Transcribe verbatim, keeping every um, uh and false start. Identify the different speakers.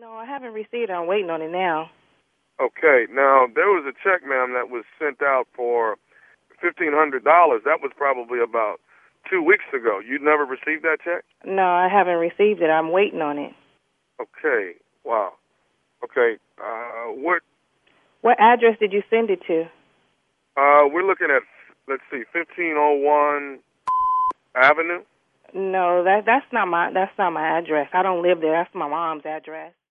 Speaker 1: No, I haven't received it. I'm waiting on it now.
Speaker 2: Okay. Now, there was a check, ma'am, that was sent out for fifteen hundred dollars. That was probably about two weeks ago. You never received that check?
Speaker 1: No, I haven't received it. I'm waiting on it.
Speaker 2: Okay. Wow. Okay. Uh, what?
Speaker 1: What address did you send it to?
Speaker 2: Uh, we're looking at, let's see, fifteen oh one Avenue.
Speaker 1: No, that that's not my that's not my address. I don't live there. That's my mom's address.